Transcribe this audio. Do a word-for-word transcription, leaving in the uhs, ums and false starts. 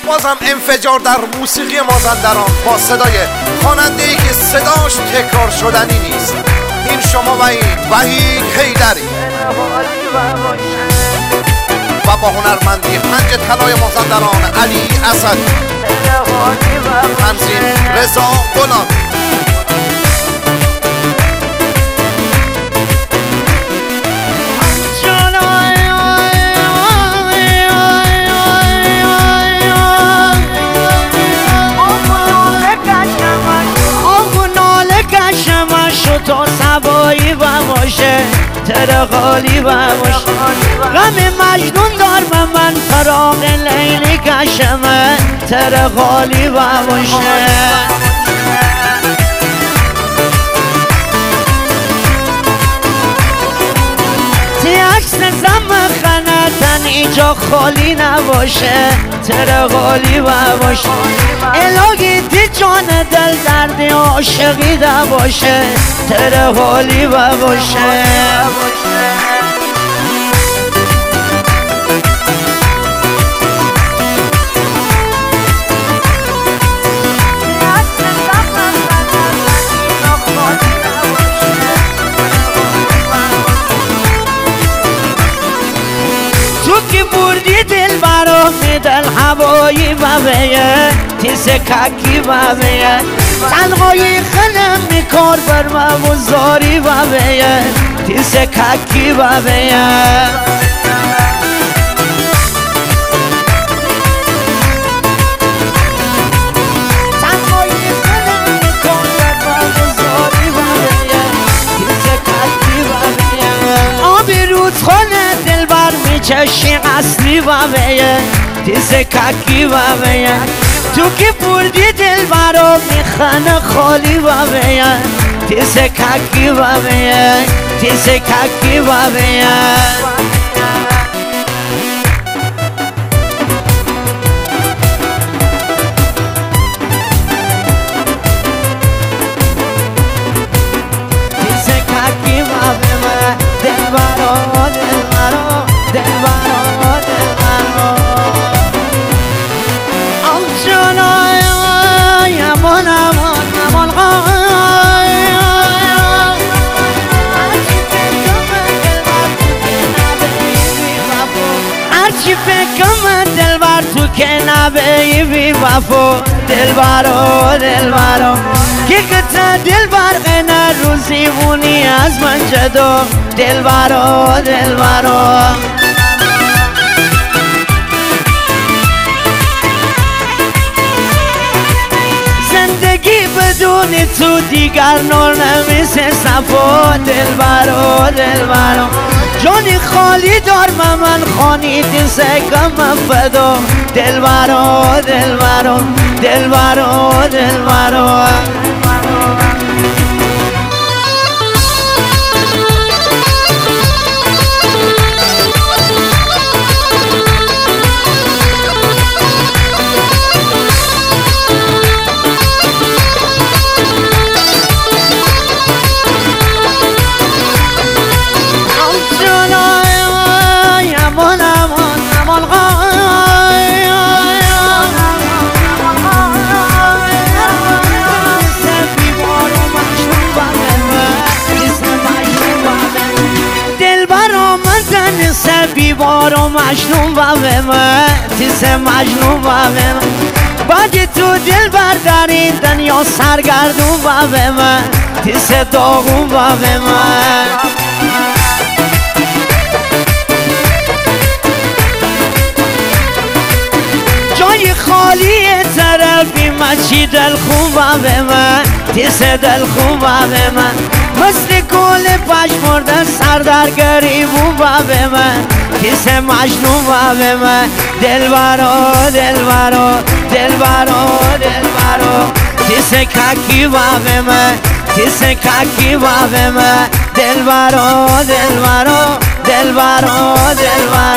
بازم انفجار در موسیقی مازندران با صدای خواننده‌ای که صداش تکرار شدنی نیست. این شما و این وحید حیدری و با هنرمندی پنج طلای مازندران علی اسدی، تنظیم رضا غلامی. تو سوایی و باشه تر خالی و باشه غم مجنون دار به من فراغ لیلی کشمه تر خالی و باشه تی عکس زم خنتن اینجا خالی نباشه تر خالی و باشه الهی تی جان دل درد عاشقی نباشه تر خالی و باشه بردی دل برام دل هوایی و بیه تیز ککی و بیه تنهایی خلم میکار بر موزاری و بیه تیز ککی و بیه تنهایی خلم میکار بر موزاری و بیه تیز ککی و بیه آبی رود خانه دل بر میچشی اصلی و بیه تیز ککی و بیه تو که بردی دل برام میخنه خالی و بیه تیز ککی و بیه تیز ککی و بیه هرچی فکرم دلبر تو که نبی بی وفا دلبرا دلبرا که قطع دلبر غنه روزی بونی از من جدا دلبرا دلبرا زندگی بدون تو دیگر نور نمیشه صفا دلبرا دلبرا جانی خالی دار من خانی دیسه کم فدا دلبرا دلبرا دلبرا دلبرا بیوار و مجنون و من تیز مجنون و من بعد تو دل برداری دنیا سرگردون و من تیز داغون و من جای خالی طرفی مچی دل خون و من تیز دل خون و من مثل گل پشمرده سر در گریبون و من تیز مجنون و من دلبرا دلبرا دلبرا دلبرا تیز ککی و من تیز ککی و من دلبرا دلبرا دلبرا دلبرا